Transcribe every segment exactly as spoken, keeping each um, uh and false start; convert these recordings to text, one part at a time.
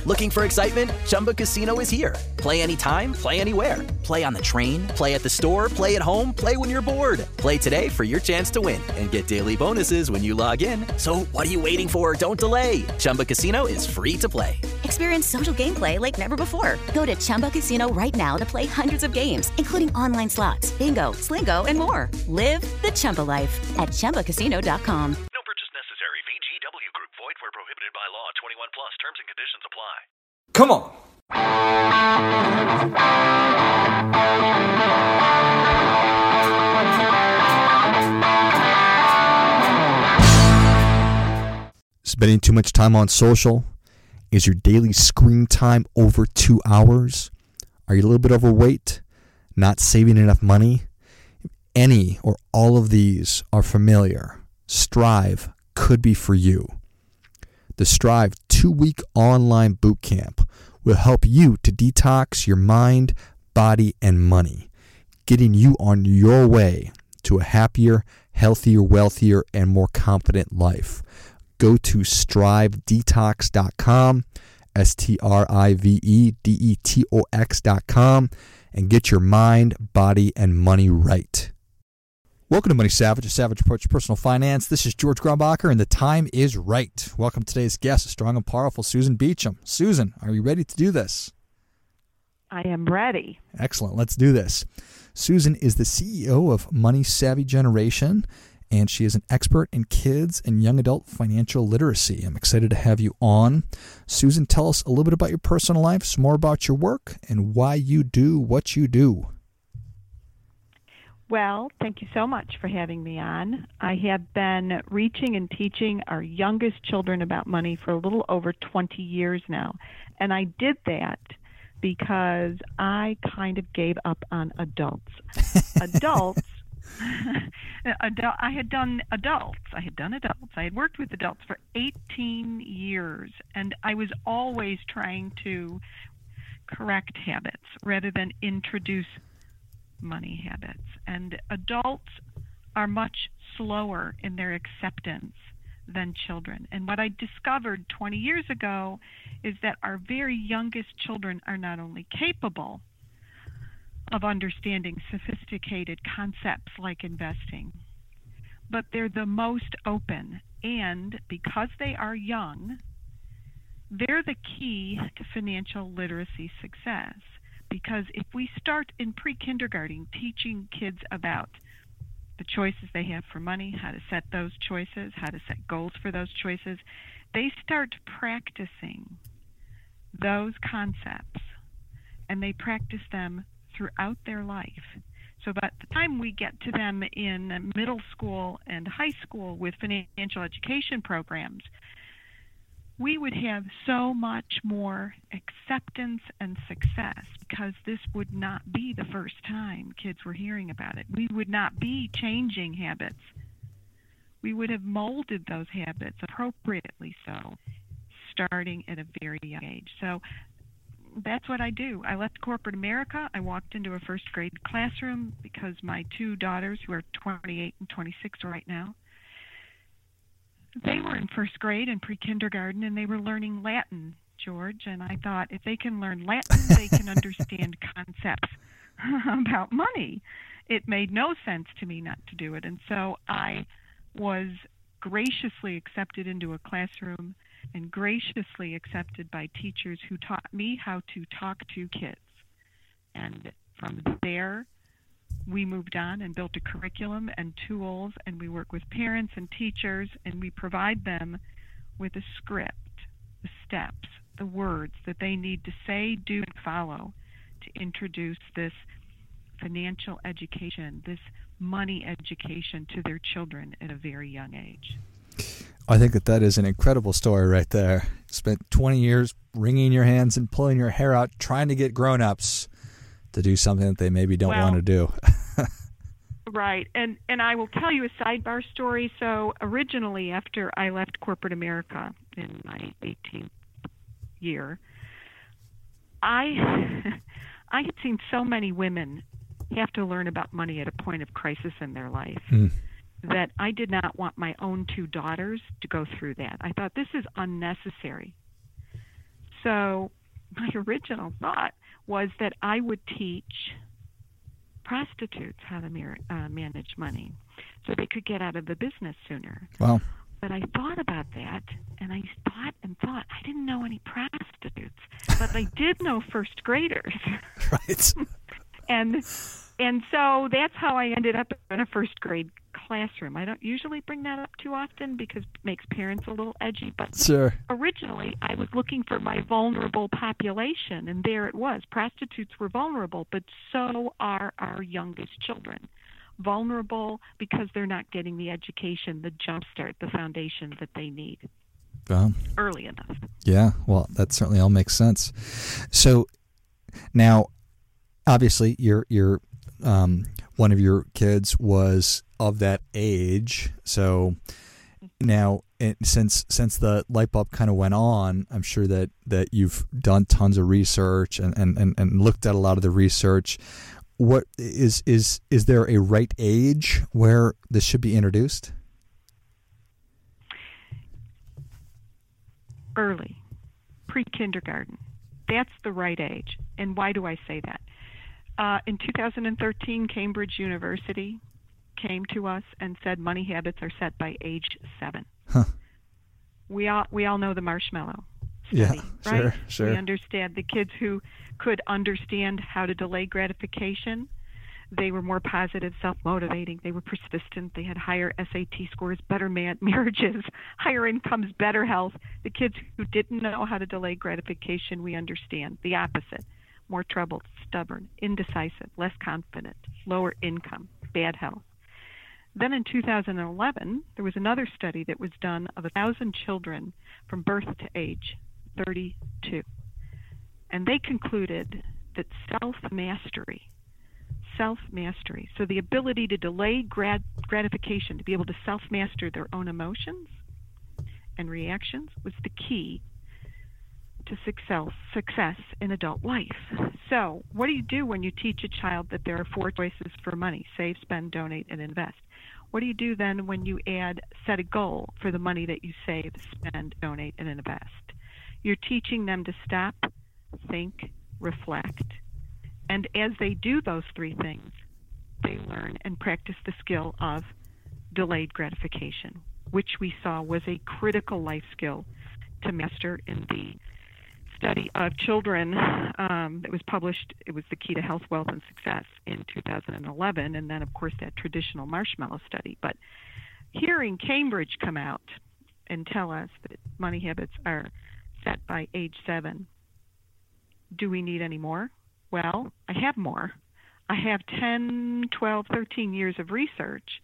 Looking for excitement? Chumba Casino is here. Play anytime, play anywhere. Play on the train, play at the store, play at home, play when you're bored. Play today for your chance to win and get daily bonuses when you log in. So what are you waiting for? Don't delay. Chumba Casino is free to play. Experience social gameplay like never before. Go to Chumba Casino right now to play hundreds of games, including online slots, bingo, Slingo, and more. Live the Chumba life at Chumba Casino dot com. No purchase necessary. V G W Group. Void where prohibited by law. twenty-one plus. Terms and conditions apply. Come on. Spending too much time on social? Is your daily screen time over two hours? Are you a little bit overweight? Not saving enough money? If any or all of these are familiar, Strive could be for you. The Strive two-week online boot camp will help you to detox your mind, body, and money, getting you on your way to a happier, healthier, wealthier, and more confident life. Go to strive detox dot com, S T R I V E D E T O X dot com, and get your mind, body, and money right. Welcome to Money Savage, a savage approach to personal finance. This is George Grombacher, and the time is right. Welcome to today's guest, strong and powerful Susan Beacham. Susan, are you ready to do this? I am ready. Excellent. Let's do this. Susan is the C E O of Money Savvy Generation, and she is an expert in kids and young adult financial literacy. I'm excited to have you on. Susan, tell us a little bit about your personal life, some more about your work, and why you do what you do. Well, thank you so much for having me on. I have been reaching and teaching our youngest children about money for a little over twenty years now. And I did that because I kind of gave up on adults. Adults Adult, I had done adults. I had done adults. I had worked with adults for eighteen years, and I was always trying to correct habits rather than introduce money habits. And adults are much slower in their acceptance than children. And what I discovered twenty years ago is that our very youngest children are not only capable of understanding sophisticated concepts like investing, but they're the most open. And because they are young, they're the key to financial literacy success. Because if we start in pre-kindergarten teaching kids about the choices they have for money, how to set those choices, how to set goals for those choices, they start practicing those concepts, and they practice them throughout their life. So by the time we get to them in middle school and high school with financial education programs, we would have so much more acceptance and success, because this would not be the first time kids were hearing about it. We would not be changing habits. We would have molded those habits appropriately so, starting at a very young age. So that's what I do. I left corporate America. I walked into a first grade classroom because my two daughters, who are twenty-eight and twenty-six right now, they were in first grade and pre-kindergarten, and they were learning Latin, George. And I thought, if they can learn Latin, they can understand concepts about money. It made no sense to me not to do it. And so I was graciously accepted into a classroom and graciously accepted by teachers who taught me how to talk to kids. And from there, we moved on and built a curriculum and tools, and we work with parents and teachers, and we provide them with a script, the steps, the words that they need to say, do, and follow to introduce this financial education, this money education to their children at a very young age. I think that that is an incredible story right there. Spent twenty years wringing your hands and pulling your hair out trying to get grown-ups to do something that they maybe don't well, want to do. Right. And and I will tell you a sidebar story. So originally, after I left corporate America in my eighteenth year, I I had seen so many women have to learn about money at a point of crisis in their life. Mm. That I did not want my own two daughters to go through that. I thought, this is unnecessary. So my original thought was that I would teach prostitutes how to mar- uh, manage money so they could get out of the business sooner. Wow. But I thought about that, and I thought and thought, I didn't know any prostitutes, but I did know first graders. Right. and and so that's how I ended up in a first grade classroom. I don't usually bring that up too often because it makes parents a little edgy, but Sure. originally I was looking for my vulnerable population, and there it was. Prostitutes were vulnerable, but so are our youngest children. Vulnerable because they're not getting the education, the jumpstart, the foundation that they need Um, early enough. yeah, well, that certainly all makes sense. So now, obviously, your your um, one of your kids was of that age. So now, it, since since the light bulb kind of went on, I'm sure that, that you've done tons of research and, and, and, and looked at a lot of the research. What is is is there a right age where this should be introduced? Early, pre-kindergarten. That's the right age. And why do I say that? Uh, in two thousand thirteen, Cambridge University came to us and said money habits are set by age seven. Huh. We all we all know the marshmallow study, Yeah, right? sure, sure. We understand the kids who could understand how to delay gratification. They were more positive, self-motivating. They were persistent. They had higher S A T scores, better man- marriages, higher incomes, better health. The kids who didn't know how to delay gratification, we understand. The opposite. More troubled, stubborn, indecisive, less confident, lower income, bad health. Then in two thousand eleven, there was another study that was done of one thousand children from birth to age thirty-two. And they concluded that self-mastery, self-mastery, so the ability to delay grat- gratification, to be able to self-master their own emotions and reactions, was the key to success, success in adult life. So what do you do when you teach a child that there are four choices for money: save, spend, donate, and invest? What do you do then when you add, set a goal for the money that you save, spend, donate, and invest? You're teaching them to stop, think, reflect, and as they do those three things, they learn and practice the skill of delayed gratification, which we saw was a critical life skill to master in the study of children um, that was published. It was the key to health, wealth, and success in two thousand eleven, and then, of course, that traditional marshmallow study. But hearing Cambridge come out and tell us that money habits are set by age seven, do we need any more? Well, I have more. I have ten, twelve, thirteen years of research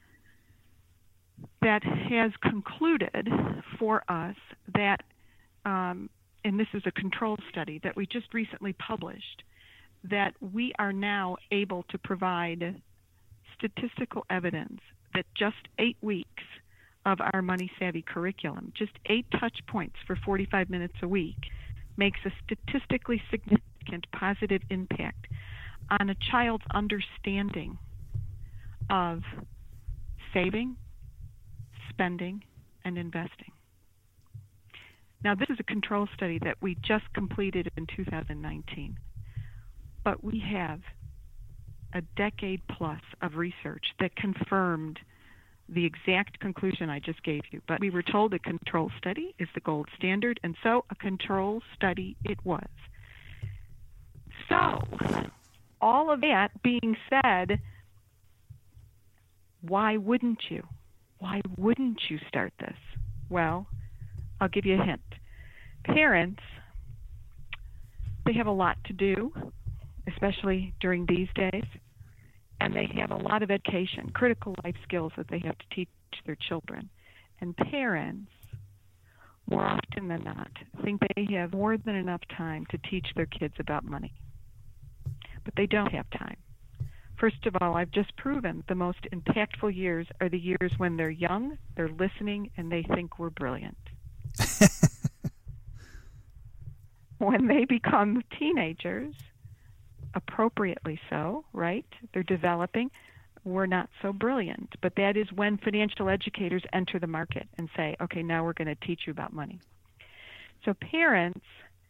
that has concluded for us that um, and this is a control study that we just recently published, that we are now able to provide statistical evidence that just eight weeks of our Money Savvy curriculum, just eight touch points for forty-five minutes a week, makes a statistically significant positive impact on a child's understanding of saving, spending, and investing. Now, this is a control study that we just completed in two thousand nineteen, but we have a decade plus of research that confirmed the exact conclusion I just gave you. But we were told a control study is the gold standard, and so a control study it was. So, all of that being said, why wouldn't you? Why wouldn't you start this? Well, I'll give you a hint. Parents, they have a lot to do, especially during these days, and they have a lot of education, critical life skills that they have to teach their children. And parents, more often than not, think they have more than enough time to teach their kids about money. But they don't have time. First of all, I've just proven the most impactful years are the years when they're young, they're listening, and they think we're brilliant. When they become teenagers, appropriately so, right? They're developing. We're not so brilliant. But that is when financial educators enter the market and say, okay, now we're going to teach you about money. So parents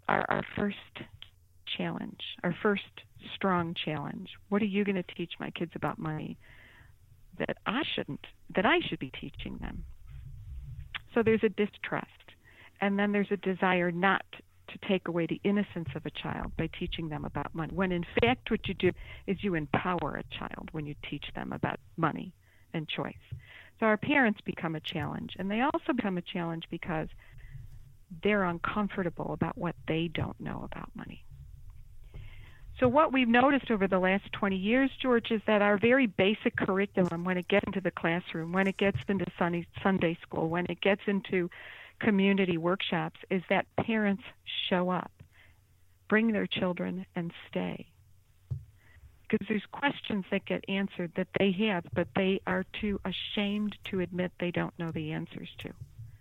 are our first challenge, our first strong challenge. What are you going to teach my kids about money that I shouldn't, that I should be teaching them? So there's a distrust. And then there's a desire not to take away the innocence of a child by teaching them about money, when in fact what you do is you empower a child when you teach them about money and choice. So our parents become a challenge, and they also become a challenge because they're uncomfortable about what they don't know about money. So what we've noticed over the last twenty years, George, is that our very basic curriculum, when it gets into the classroom, when it gets into Sunday school, when it gets into community workshops, is that parents show up, bring their children, and stay. Because there's questions that get answered that they have, but they are too ashamed to admit they don't know the answers to.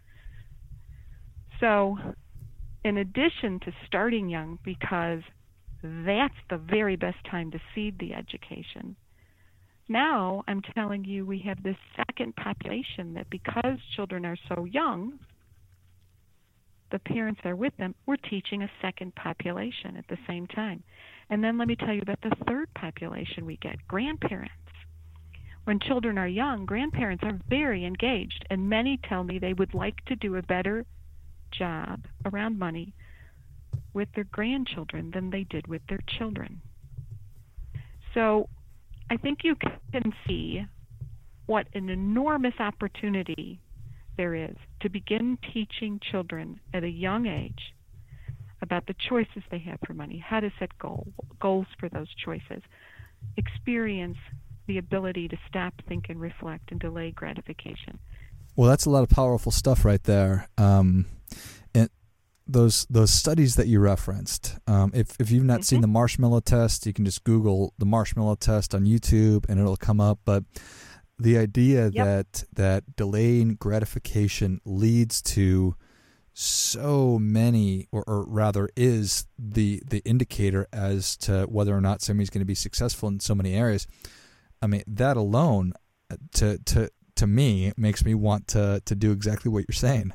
So, in addition to starting young, because that's the very best time to seed the education, now I'm telling you we have this second population that, because children are so young, the parents are with them, we're teaching a second population at the same time. And then let me tell you about the third population we get, grandparents. When children are young, grandparents are very engaged, and many tell me they would like to do a better job around money with their grandchildren than they did with their children. So I think you can see what an enormous opportunity there is to begin teaching children at a young age about the choices they have for money, how to set goal, goals for those choices, experience the ability to stop, think, and reflect, and delay gratification. Well, that's a lot of powerful stuff right there. Um, and those those studies that you referenced, um, if if you've not mm-hmm. seen the marshmallow test, you can just Google the marshmallow test on YouTube, and it'll come up. But the idea yep. that that delaying gratification leads to so many, or, or rather is the the indicator as to whether or not somebody's going to be successful in so many areas. I mean, that alone, to to to me, makes me want to to do exactly what you're saying.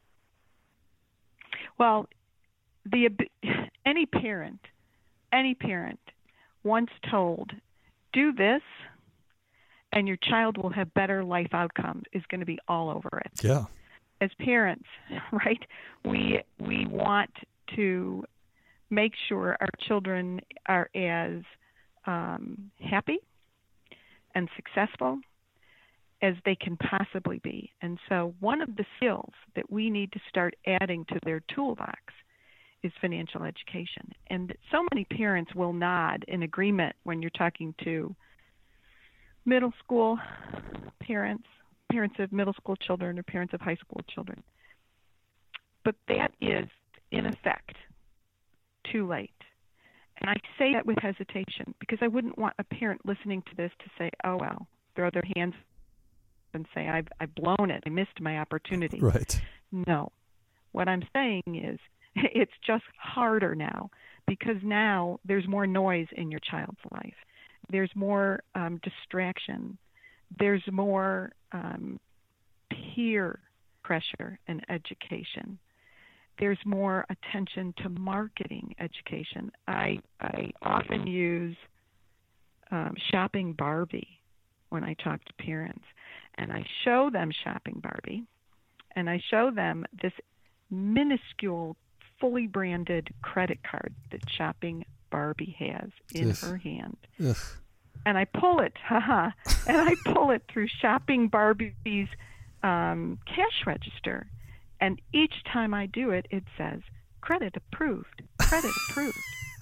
Well, the any parent, any parent, once told, do this, and your child will have better life outcomes, is going to be all over it. Yeah. As parents, right, we we want to make sure our children are as um, happy and successful as they can possibly be. And so one of the skills that we need to start adding to their toolbox is financial education. And so many parents will nod in agreement when you're talking to middle school parents, parents of middle school children, or parents of high school children. But that is, in effect, too late. And I say that with hesitation because I wouldn't want a parent listening to this to say, oh, well, throw their hands up and say, I've, I've blown it, I missed my opportunity. Right. No. What I'm saying is it's just harder now because now there's more noise in your child's life. There's more um, distraction. There's more um, peer pressure and education. There's more attention to marketing education. I I often use um, Shopping Barbie when I talk to parents, and I show them Shopping Barbie, and I show them this minuscule, fully branded credit card that Shopping Barbie has in Ugh. her hand. Ugh. And I pull it, haha, and I pull it through Shopping Barbie's um, cash register. And each time I do it, it says, credit approved, credit approved.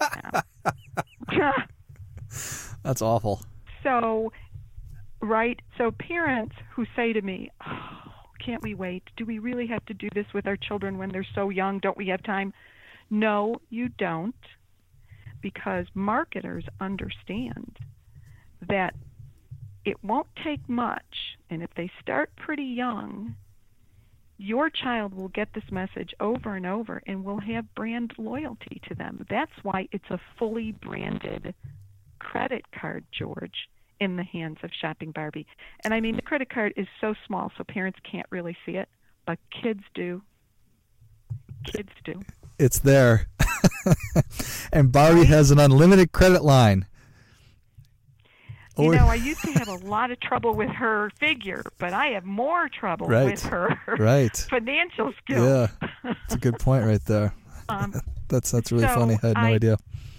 That's awful. So, right, so parents who say to me, oh, can't we wait? Do we really have to do this with our children when they're so young? Don't we have time? No, you don't, because marketers understand that it won't take much, and if they start pretty young, your child will get this message over and over and will have brand loyalty to them. That's why it's a fully branded credit card, George, in the hands of Shopping Barbie. And I mean, the credit card is so small so parents can't really see it, but kids do. Kids do. It's there. And Barbie Right? has an unlimited credit line. You Or- know, I used to have a lot of trouble with her figure, but I have more trouble Right. with her Right. financial skills. Yeah, that's a good point right there. Um, That's that's really so funny. I had no I- idea.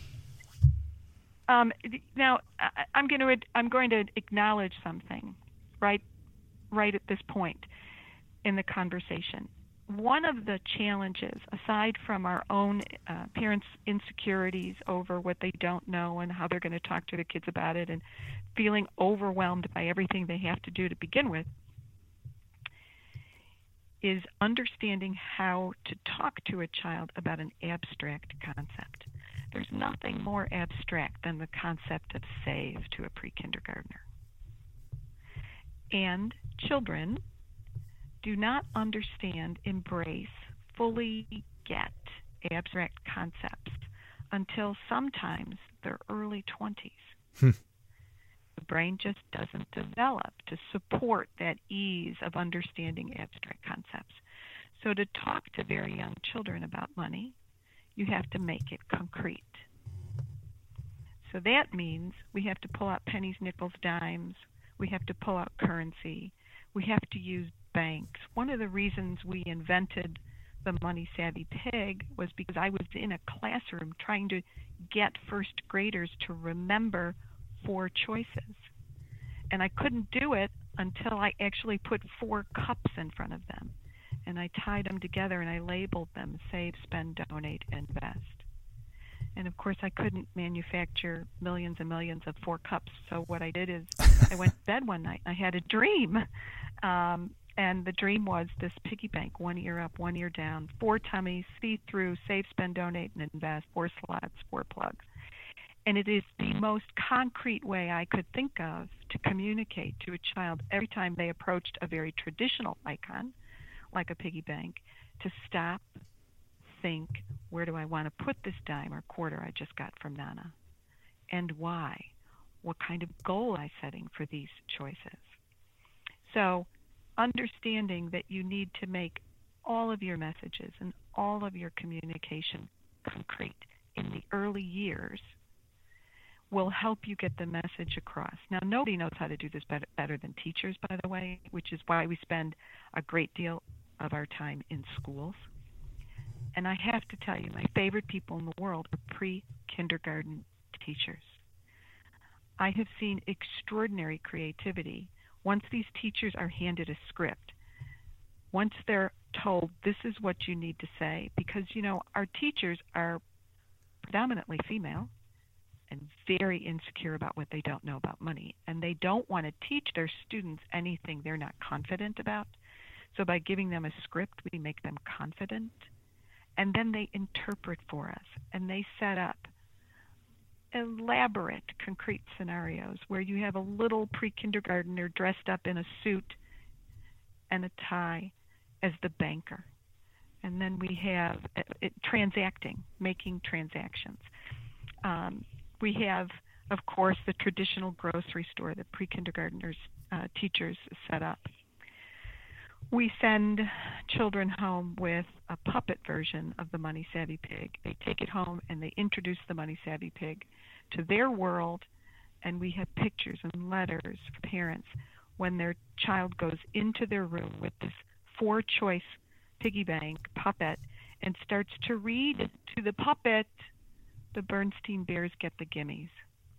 Um, now, I- I'm going to I'm going to acknowledge something, right, right at this point in the conversation. One of the challenges, aside from our own uh, parents' insecurities over what they don't know and how they're going to talk to their kids about it, and feeling overwhelmed by everything they have to do to begin with, is understanding how to talk to a child about an abstract concept. There's nothing more abstract than the concept of save to a pre-kindergartner. And children do not understand, embrace, fully get abstract concepts until sometimes their early twenties. Hmm. The brain just doesn't develop to support that ease of understanding abstract concepts. So to talk to very young children about money, you have to make it concrete. So that means we have to pull out pennies, nickels, dimes. We have to pull out currency. We have to use banks. One of the reasons we invented the Money Savvy Pig was because I was in a classroom trying to get first graders to remember four choices. And I couldn't do it until I actually put four cups in front of them. And I tied them together and I labeled them: save, spend, donate, invest. And of course I couldn't manufacture millions and millions of four cups. So what I did is I went to bed one night and I had a dream. Um, and the dream was this piggy bank: one ear up, one ear down, four tummies, see through, save, spend, donate, and invest, four slots, four plugs. And it is the most concrete way I could think of to communicate to a child every time they approached a very traditional icon, like a piggy bank, to stop, think, where do I want to put this dime or quarter I just got from Nana? And why? What kind of goal am I setting for these choices? So understanding that you need to make all of your messages and all of your communication concrete in the early years will help you get the message across. Now, nobody knows how to do this better, better than teachers, by the way, which is why we spend a great deal of our time in schools. And I have to tell you, my favorite people in the world are pre-kindergarten teachers. I have seen extraordinary creativity once these teachers are handed a script, once they're told this is what you need to say, because, you know, our teachers are predominantly female and very insecure about what they don't know about money. And they don't want to teach their students anything they're not confident about. So by giving them a script, we make them confident. And then they interpret for us. And they set up elaborate, concrete scenarios where you have a little pre-kindergartner dressed up in a suit and a tie as the banker. And then we have it, it, transacting, making transactions. Um, we have, of course, the traditional grocery store that pre-kindergartners uh, teachers set up. We send children home with a puppet version of the Money Savvy Pig. They take it home and they introduce the Money Savvy Pig to their world, and we have pictures and letters for parents when their child goes into their room with this four-choice piggy bank puppet and starts to read to the puppet, the Bernstein Bears get the gimmies.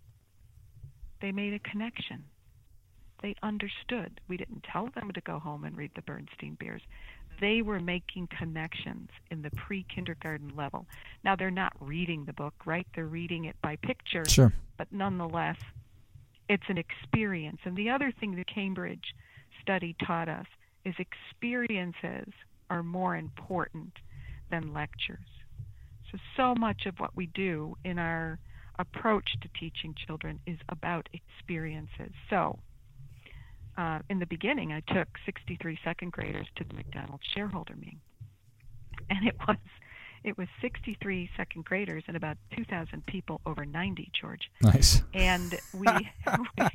They made a connection. They understood. We didn't tell them to go home and read the Bernstein Bears. They were making connections in the pre-kindergarten level. Now, they're not reading the book, right? They're reading it by picture. Sure. But nonetheless, it's an experience. And the other thing the Cambridge study taught us is experiences are more important than lectures. So, so much of what we do in our approach to teaching children is about experiences. So, Uh, in the beginning, I took sixty-three second graders to the McDonald's shareholder meeting, and it was it was sixty-three second graders and about two thousand people over ninety, George. Nice. And we we,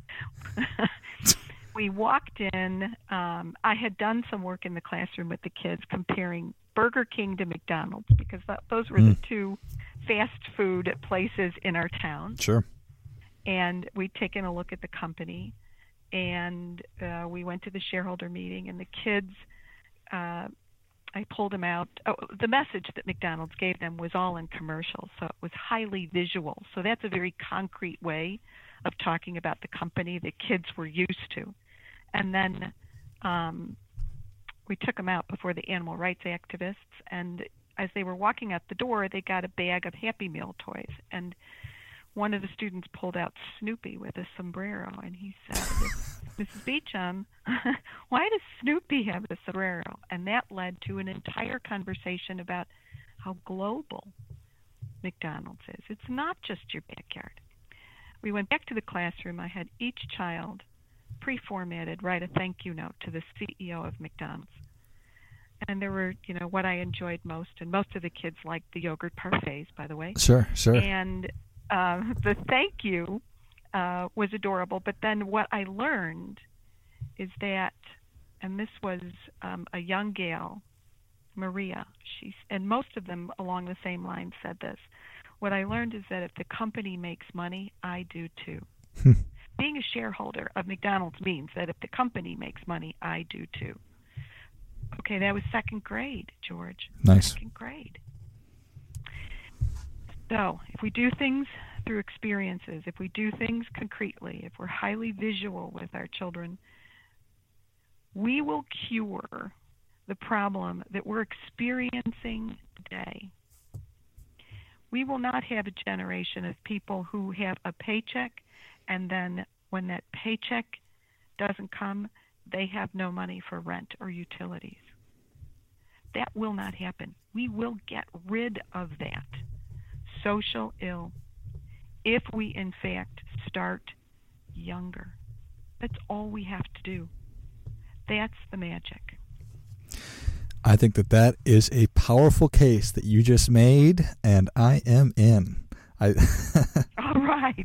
we walked in. Um, I had done some work in the classroom with the kids, comparing Burger King to McDonald's, because that, those were mm. the two fast food places in our town. Sure. And we'd taken a look at the company, and uh, we went to the shareholder meeting, and the kids, uh, I pulled them out. Oh, the message that McDonald's gave them was all in commercials, so it was highly visual. So that's a very concrete way of talking about the company that kids were used to. And then um, we took them out before the animal rights activists, and as they were walking out the door, they got a bag of Happy Meal toys. And one of the students pulled out Snoopy with a sombrero, and he said, Missus Beecham, why does Snoopy have a sombrero? And that led to an entire conversation about how global McDonald's is. It's not just your backyard. We went back to the classroom. I had each child pre-formatted write a thank you note to the C E O of McDonald's. And there were, you know, what I enjoyed most, and most of the kids liked the yogurt parfaits, by the way. Sure, sure. And uh, the thank you uh, was adorable. But then what I learned is that, and this was um, a young gal, Maria, she's, and most of them along the same line said this. What I learned is that if the company makes money, I do too. Being a shareholder of McDonald's means that if the company makes money, I do too. Okay, that was second grade, George. Nice. Second grade. So, if we do things through experiences, if we do things concretely, if we're highly visual with our children, we will cure the problem that we're experiencing today. We will not have a generation of people who have a paycheck, and then when that paycheck doesn't come, they have no money for rent or utilities. That will not happen. We will get rid of that social ill if we, in fact, start younger. That's all we have to do. That's the magic. I think that that is a powerful case that you just made, and I am in. I all right.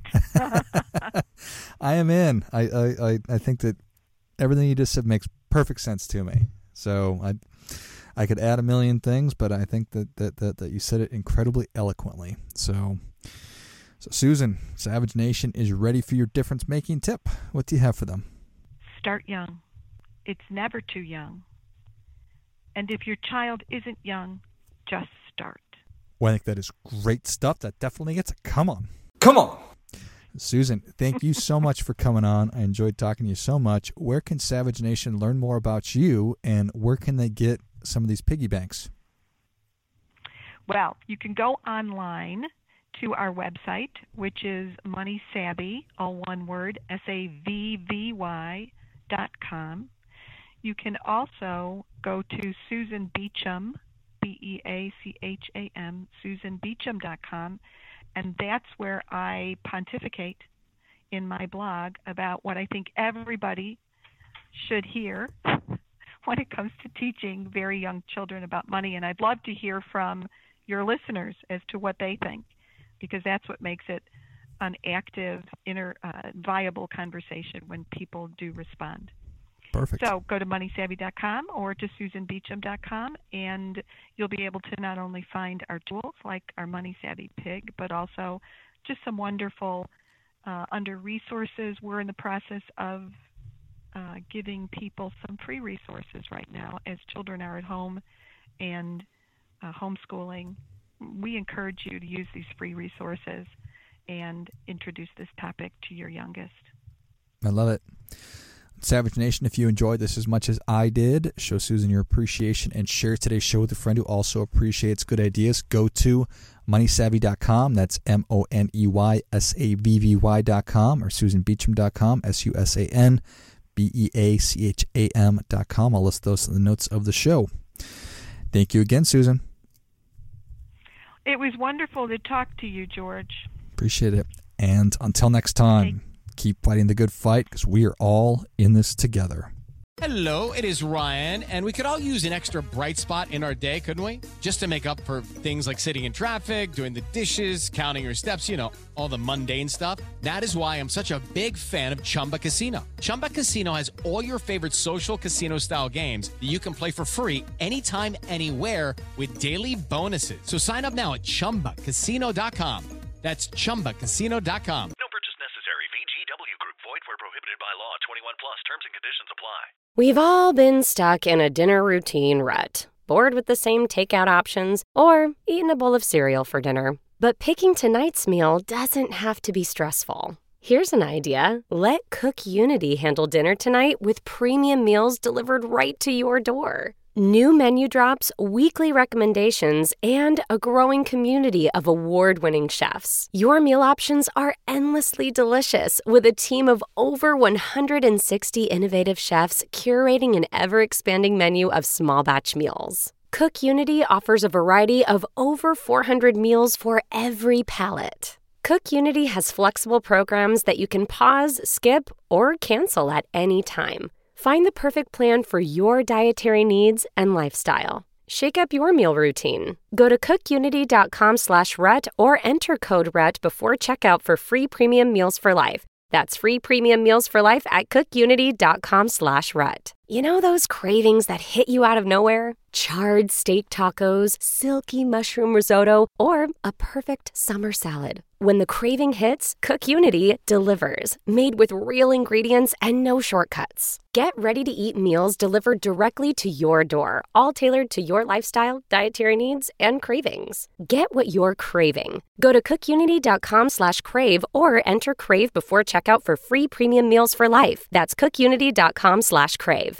I am in. I, I, I think that everything you just said makes perfect sense to me. So I I could add a million things, but I think that, that, that, that you said it incredibly eloquently. So, so Susan, Savage Nation is ready for your difference-making tip. What do you have for them? Start young. It's never too young. And if your child isn't young, just start. Well, I think that is great stuff. That definitely gets a come on. Come on. Susan, thank you so much for coming on. I enjoyed talking to you so much. Where can Savage Nation learn more about you, and where can they get some of these piggy banks? Well, you can go online to our website, which is Money Savvy, all one word, S A V V Y dot com. You can also go to Susan Beecham, B E A C H A M, Susan Beecham dot com, and that's where I pontificate in my blog about what I think everybody should hear when it comes to teaching very young children about money. And I'd love to hear from your listeners as to what they think, because that's what makes it an active, inner, uh, viable conversation when people do respond. Perfect. So go to money savvy dot com or to Susan Beecham dot com, and you'll be able to not only find our tools like our Money Savvy Pig, but also just some wonderful uh, under resources. We're in the process of uh, giving people some free resources right now as children are at home and uh, homeschooling. We encourage you to use these free resources and introduce this topic to your youngest. I love it. Savage Nation, if you enjoyed this as much as I did, show Susan your appreciation and share today's show with a friend who also appreciates good ideas. Go to money savvy dot com. That's M O N E Y S A V V Y dot com, or Susan Beecham dot com, S U S A N B E A C H A M dot com. I'll list those in the notes of the show. Thank you again, Susan. It was wonderful to talk to you, George. Appreciate it. And until next time, keep fighting the good fight, because we are all in this together. Hello, it is Ryan, and we could all use an extra bright spot in our day, couldn't we? Just to make up for things like sitting in traffic, doing the dishes, counting your steps, you know, all the mundane stuff. That is why I'm such a big fan of Chumba Casino. Chumba Casino has all your favorite social casino-style games that you can play for free anytime, anywhere with daily bonuses. So sign up now at chumba casino dot com. That's chumba casino dot com. No purchase necessary. V G W Group. Void where prohibited by law. twenty-one plus. Terms and conditions apply. We've all been stuck in a dinner routine rut, bored with the same takeout options, or eaten a bowl of cereal for dinner. But picking tonight's meal doesn't have to be stressful. Here's an idea. Let Cook Unity handle dinner tonight with premium meals delivered right to your door. New menu drops, weekly recommendations, and a growing community of award-winning chefs. Your meal options are endlessly delicious with a team of over one hundred sixty innovative chefs curating an ever-expanding menu of small batch meals. Cook Unity offers a variety of over four hundred meals for every palate. Cook Unity has flexible programs that you can pause, skip, or cancel at any time. Find the perfect plan for your dietary needs and lifestyle. Shake up your meal routine. Go to cookunity.com slash rut or enter code RUT before checkout for free premium meals for life. That's free premium meals for life at cookunity.com slash rut. You know those cravings that hit you out of nowhere? Charred steak tacos, silky mushroom risotto, or a perfect summer salad. When the craving hits, Cook Unity delivers, made with real ingredients and no shortcuts. Get ready to eat meals delivered directly to your door, all tailored to your lifestyle, dietary needs, and cravings. Get what you're craving. Go to cookunity.com slash crave or enter crave before checkout for free premium meals for life. That's cookunity.com slash crave.